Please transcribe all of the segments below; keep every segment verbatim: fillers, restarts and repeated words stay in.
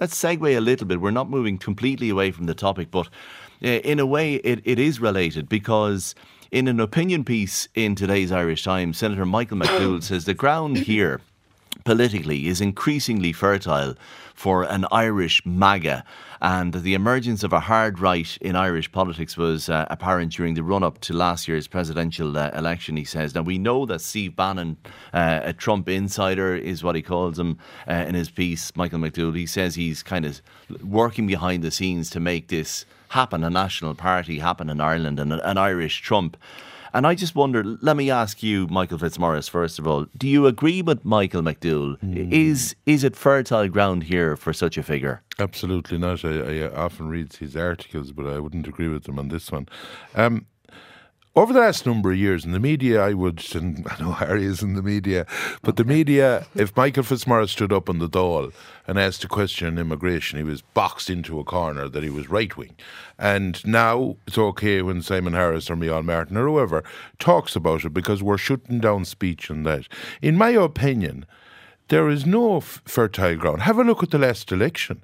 let's segue a little bit. We're not moving completely away from the topic, but uh, in a way it, it is related, because in an opinion piece in today's Irish Times, Senator Michael McDowell says the ground here politically is increasingly fertile for an Irish MAGA, and the emergence of a hard right in Irish politics was uh, apparent during the run-up to last year's presidential uh, election, he says. Now, we know that Steve Bannon, uh, a Trump insider is what he calls him uh, in his piece, Michael McDowell, he says he's kind of working behind the scenes to make this happen, a national party happen in Ireland, and an Irish Trump. And I just wonder, let me ask you, Michael Fitzmaurice, first of all, do you agree with Michael McDowell? Mm. Is is it fertile ground here for such a figure? Absolutely not. I, I often read his articles, but I wouldn't agree with him on this one. Um, over the last number of years in the media, I would, and I know Harry is in the media, but okay. the media, if Michael Fitzmaurice stood up on the Dáil and asked a question on immigration, he was boxed into a corner that he was right-wing. And now it's okay when Simon Harris or Micheál Martin or whoever talks about it, because we're shutting down speech on that. In my opinion, there is no f- fertile ground. Have a look at the last election.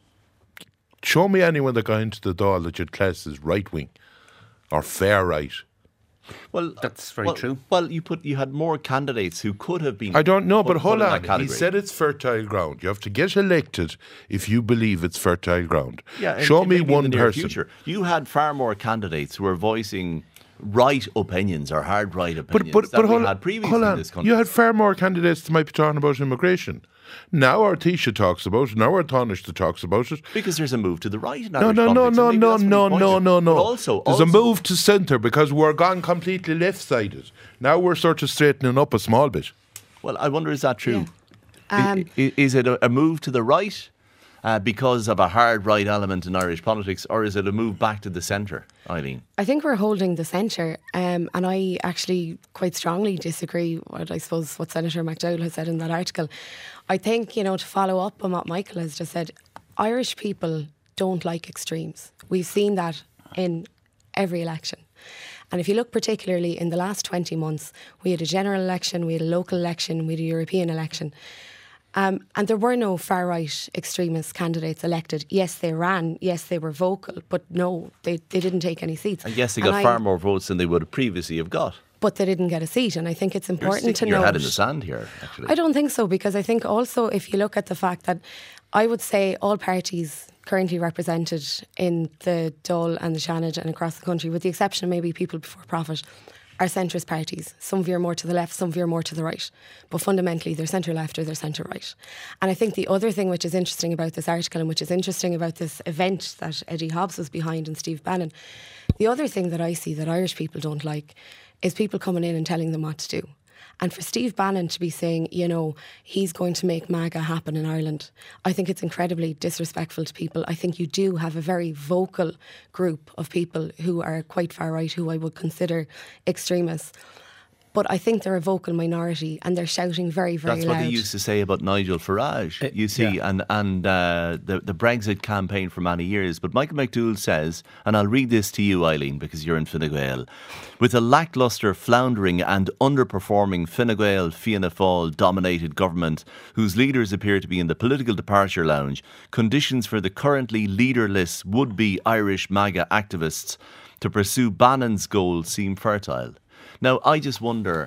Show me anyone that got into the Dáil that you'd class as right-wing or fair right. Well, that's very well, true. Well, you put you had more candidates who could have been. I don't know, but hold on. He said it's fertile ground. You have to get elected if you believe it's fertile ground. Yeah, show it, me it one person. Future. You had far more candidates who were voicing right opinions or hard right opinions but, but, that but we hold, had previously hold on. in this country. You had far more candidates that might be talking about immigration. Now our Taoiseach talks about it. Now our Taoiseach talks about it. Because there's a move to the right in no, Irish no, no, politics. no, no, no, no, no, no. Also, there's also, a move to centre, because we're gone completely left-sided. Now we're sort of straightening up a small bit. Well, I wonder, is that true? Yeah. Um, is, is it a, a move to the right uh, because of a hard right element in Irish politics, or is it a move back to the centre, Eileen? I think we're holding the centre, um, and I actually quite strongly disagree with, I suppose, what Senator McDowell has said in that article. I think, you know, to follow up on what Michael has just said, Irish people don't like extremes. We've seen that in every election. And if you look particularly in the last twenty months, we had a general election, we had a local election, we had a European election. Um, and there were no far-right extremist candidates elected. Yes, they ran. Yes, they were vocal. But no, they, they didn't take any seats. And yes, they got and far I, more votes than they would previously have got. But they didn't get a seat. And I think it's important You're to your note... head in the sand here, actually. I don't think so, because I think also if you look at the fact that I would say all parties currently represented in the Dáil and the Seanad and across the country, with the exception of maybe People Before Profit, are centrist parties. Some veer more to the left, some veer more to the right. But fundamentally, they're centre-left or they're centre-right. And I think the other thing which is interesting about this article, and which is interesting about this event that Eddie Hobbs was behind and Steve Bannon, the other thing that I see that Irish people don't like is people coming in and telling them what to do. And for Steve Bannon to be saying, you know, he's going to make MAGA happen in Ireland, I think it's incredibly disrespectful to people. I think you do have a very vocal group of people who are quite far right, who I would consider extremists. But I think they're a vocal minority and they're shouting very, very That's loud. That's what they used to say about Nigel Farage, uh, you see, yeah. and, and uh, the, the Brexit campaign for many years. But Michael McDowell says, and I'll read this to you, Eileen, because you're in Fine Gael, with a lacklustre, floundering and underperforming Fine Gael, Fianna Fáil dominated government, whose leaders appear to be in the political departure lounge, conditions for the currently leaderless would-be Irish MAGA activists to pursue Bannon's goals seem fertile. Now, I just wonder,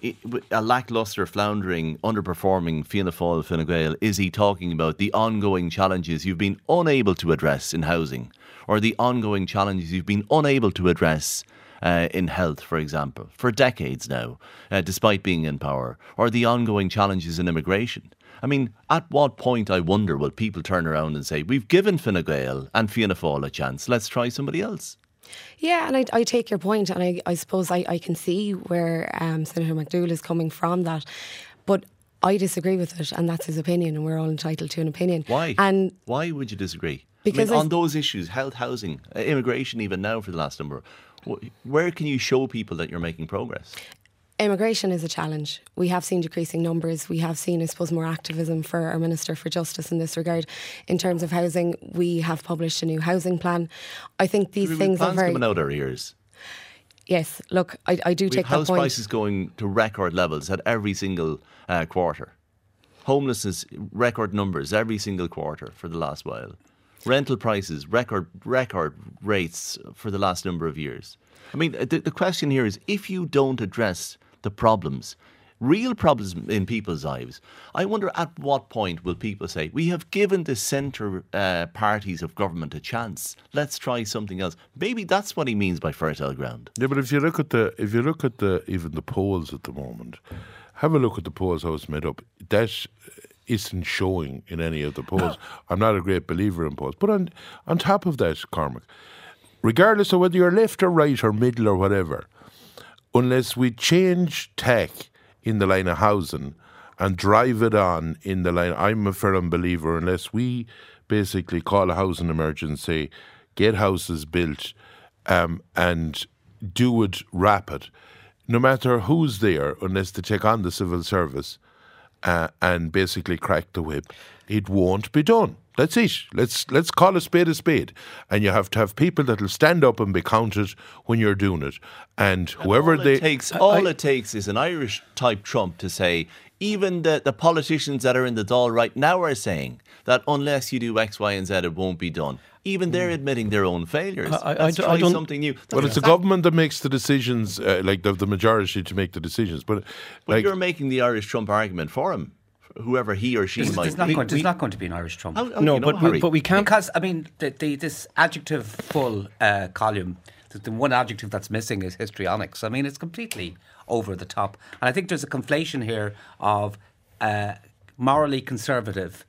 a lacklustre, floundering, underperforming Fianna Fáil, Fine Gael, is he talking about the ongoing challenges you've been unable to address in housing, or the ongoing challenges you've been unable to address uh, in health, for example, for decades now, uh, despite being in power, or the ongoing challenges in immigration? I mean, at what point, I wonder, will people turn around and say, we've given Fine Gael and Fianna Fáil a chance, let's try somebody else? Yeah, and I, I take your point, and I, I suppose I, I can see where um, Senator McDowell is coming from that, but I disagree with it, and that's his opinion, and we're all entitled to an opinion. Why? And why would you disagree? Because I mean, I on those issues, health, housing, uh, immigration, even now for the last number, where can you show people that you're making progress? Immigration is a challenge. We have seen decreasing numbers. We have seen, I suppose, more activism for our Minister for Justice in this regard. In terms of housing, we have published a new housing plan. I think these We've things are plans very... coming out our ears. Yes, look, I, I do We've take that house point. prices going to record levels at every single uh, quarter. Homelessness, record numbers every single quarter for the last while. Rental prices, record record rates for the last number of years. I mean, the, the question here is, if you don't address the problems, real problems in people's lives, I wonder at what point will people say, we have given the centre uh, parties of government a chance. Let's try something else. Maybe that's what he means by fertile ground. Yeah, but if you look at the if you look at the even the polls at the moment, have a look at the polls how it's made up. That isn't showing in any of the polls. I'm not a great believer in polls. But on on top of that, Cormac, regardless of whether you're left or right or middle or whatever, unless we change tech in the line of housing and drive it on in the line, I'm a firm believer, unless we basically call a housing emergency, get houses built, um, and do it rapid, no matter who's there, unless they take on the civil service uh, and basically crack the whip, it won't be done. That's it. Let's let's call a spade a spade. And you have to have people that will stand up and be counted when you're doing it. And whoever and all they... It takes, all I, it takes is an Irish-type Trump to say, even the, the politicians that are in the Dáil right now are saying that unless you do X, Y and Z, it won't be done. Even they're admitting their own failures. I, I, Let's I, try I don't, something new. That's well, it's the government that makes the decisions, uh, like the, the majority to make the decisions. But, but like, you're making the Irish Trump argument for him. Whoever he or she there's, might there's not be. Going, there's not going to be an Irish Trump. How, how no, you know, but we, but we can't. Because, I mean, the, the, this adjective-full uh, column, the, the one adjective that's missing is histrionics. I mean, it's completely over the top. And I think there's a conflation here of uh, morally conservative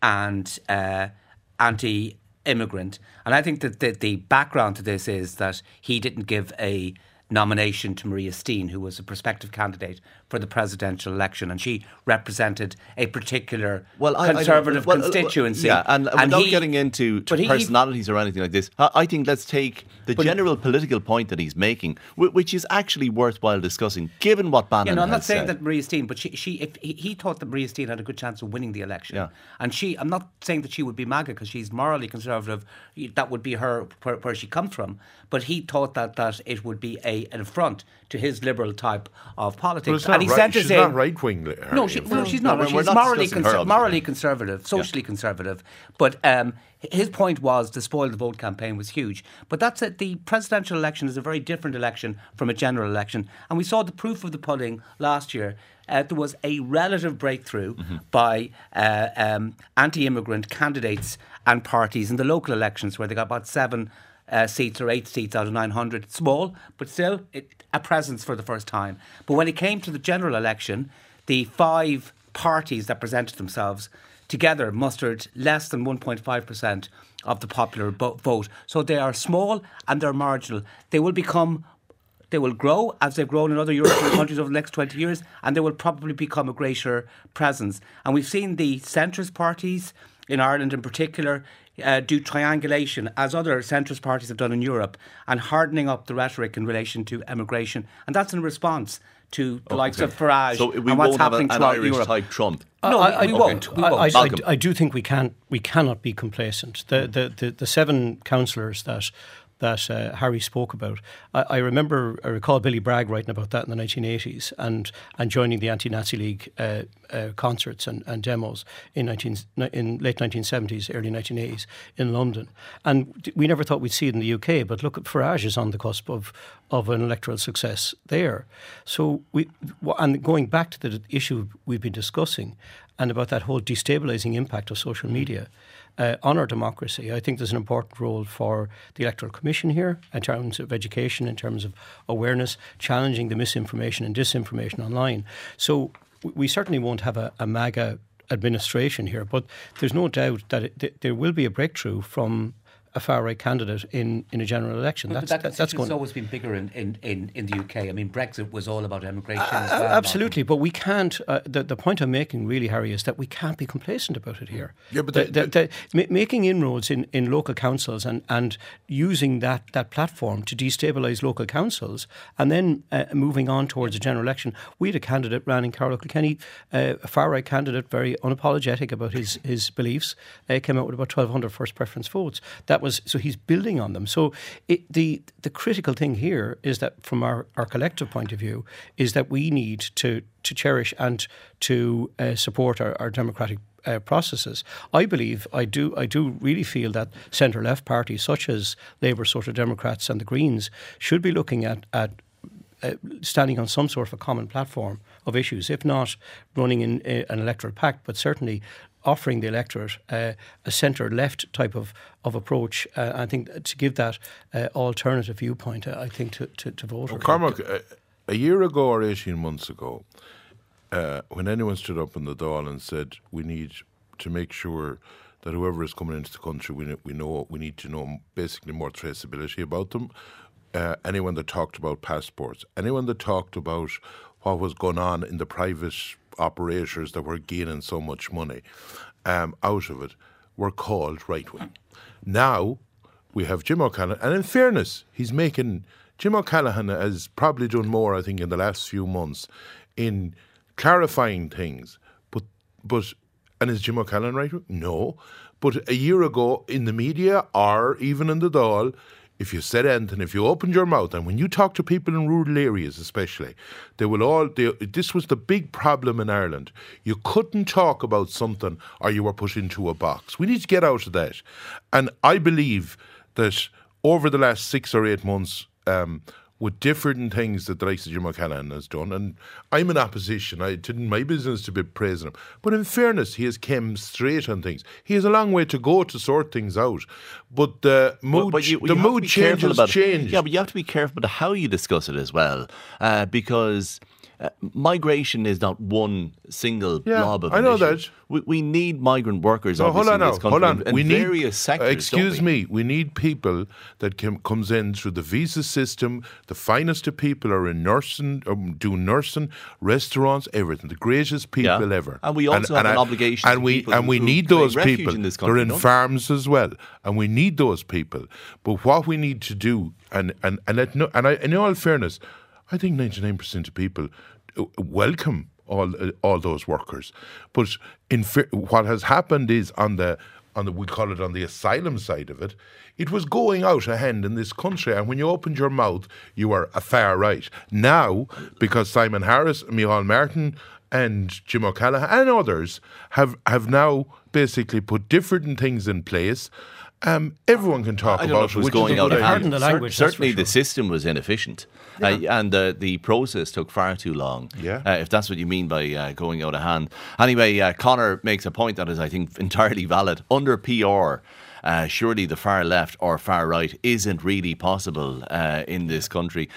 and uh, anti-immigrant. And I think that the, the background to this is that he didn't give a nomination to Maria Steen, who was a prospective candidate for the presidential election, and she represented a particular well, I, conservative I well, constituency. Yeah, and, and without he, getting into to he, personalities or anything like this, I think let's take the general political point that he's making, which is actually worthwhile discussing, given what Bannon has said. Yeah, no, I'm not saying that Maria Steen, but she, she if he, he thought that Maria Steen had a good chance of winning the election. Yeah. And she, I'm not saying that she would be MAGA because she's morally conservative. That would be her where, where she comes from. But he thought that, that it would be a an affront to his liberal type of politics. And he right, sent us she's in, not right wing. No, she, no, she's not. No, she's not morally, conser- her, morally conservative, socially yeah. conservative. But um, his point was the spoil the vote campaign was huge. But that's it. The presidential election is a very different election from a general election. And we saw the proof of the pudding last year. Uh, there was a relative breakthrough mm-hmm. by uh, um, anti-immigrant candidates and parties in the local elections, where they got about seven Uh, seats or eight seats out of nine hundred. Small, but still it, a presence for the first time. But when it came to the general election, the five parties that presented themselves together mustered less than one point five percent of the popular bo- vote. So they are small and they're marginal. They will become, they will grow as they've grown in other European countries over the next twenty years, and they will probably become a greater presence. And we've seen the centrist parties in Ireland in particular Uh, do triangulation, as other centrist parties have done in Europe, and hardening up the rhetoric in relation to immigration. And that's in response to the oh, likes okay. of Farage so we and what's won't happening have a, an throughout Europe. Irish-type Trump. No, I, we, I, we okay. won't. We won't. I, I, I do think we can't. We cannot be complacent. The the the, the seven councillors that that uh, Harry spoke about. I, I remember, I recall Billy Bragg writing about that in the nineteen eighties and and joining the Anti-Nazi League uh, uh, concerts and, and demos in nineteen in late nineteen seventies, early nineteen eighties in London. And we never thought we'd see it in the U K, but look, Farage is on the cusp of of an electoral success there. So we and going back to the issue we've been discussing and about that whole destabilising impact of social media. Uh, on our democracy, I think there's an important role for the Electoral Commission here in terms of education, in terms of awareness, challenging the misinformation and disinformation online. So we certainly won't have a, a MAGA administration here, but there's no doubt that it, th- there will be a breakthrough from a far-right candidate in, in a general election. But that's that, that, that's going. It's always been bigger in, in, in, in the U K. I mean, Brexit was all about immigration uh, as well. Absolutely, Martin. But we can't. Uh, the, the point I'm making, really, Harry, is that we can't be complacent about it here. Yeah, but the, the, the, the, the, ma- making inroads in, in local councils and, and using that, that platform to destabilise local councils, and then uh, moving on towards a general election. We had a candidate ran in Carlow Kilkenny, uh, a far-right candidate, very unapologetic about his his beliefs. Uh, came out with about twelve hundred first preference votes. That that was so he's building on them. So it, the the critical thing here is that from our, our collective point of view is that we need to to cherish and to uh, support our, our democratic Uh, processes. I believe, I do I do really feel that centre-left parties such as Labour, Social Democrats and the Greens should be looking at, at uh, standing on some sort of a common platform of issues, if not running in uh, an electoral pact, but certainly offering the electorate uh, a centre-left type of, of approach. Uh, I think to give that uh, alternative viewpoint, uh, I think, to, to, to voters. Well, Cormac, a, a year ago or eighteen months ago, Uh, when anyone stood up in the Dáil and said we need to make sure that whoever is coming into the country, we we know we need to know basically more traceability about them. Uh, anyone that talked about passports, anyone that talked about what was going on in the private operators that were gaining so much money um, out of it, were called right wing. Now we have Jim O'Callaghan, and in fairness, he's making Jim O'Callaghan has probably done more, I think, in the last few months in clarifying things, but but and is Jim O'Callaghan right? No, but a year ago in the media or even in the Dáil, if you said anything, if you opened your mouth, and when you talk to people in rural areas especially, they will all. They, this was the big problem in Ireland. You couldn't talk about something, or you were put into a box. We need to get out of that, and I believe that over the last six or eight months. Um, with different things that the likes of Jim O'Callaghan has done. And I'm in opposition. I didn't my business to be praising him. But in fairness, he has come straight on things. He has a long way to go to sort things out. But the mood, but, but you, the you mood changes about, change. Yeah, but you have to be careful about how you discuss it as well. Uh, because uh, migration is not one single yeah, blob of I know issue. that. We, we need migrant workers, No, obviously, hold on in this now. country. Hold on. In, we in need various sectors, uh, excuse don't we? me. We need people that can, comes in through the visa system. The finest of people are in nursing, um, do nursing, restaurants, everything. The greatest people Yeah. ever. And we also have an I, obligation And to we people and we who need claim those refuge people. in this They're country, in don't we? farms as well, and we need those people. But what we need to do, and and and let no, and I, in all fairness, I think ninety-nine percent of people welcome all uh, all those workers. But in fa- what has happened is on the on the we call it on the asylum side of it, it was going out of hand in this country. And when you opened your mouth, you were a far right. Now, because Simon Harris, Micheál Martin, and Jim O'Callaghan and others have have now basically put different things in place. Um, everyone can talk I don't know about if it was which is going a out good of idea. Pardon hand. the language, Cer- that's for certainly, the sure. system was inefficient, uh, and uh, the process took far too long. Yeah. Uh, if that's what you mean by uh, going out of hand. Anyway, uh, Conor makes a point that is, I think, entirely valid. Under P R, uh, surely the far left or far right isn't really possible uh, in this country.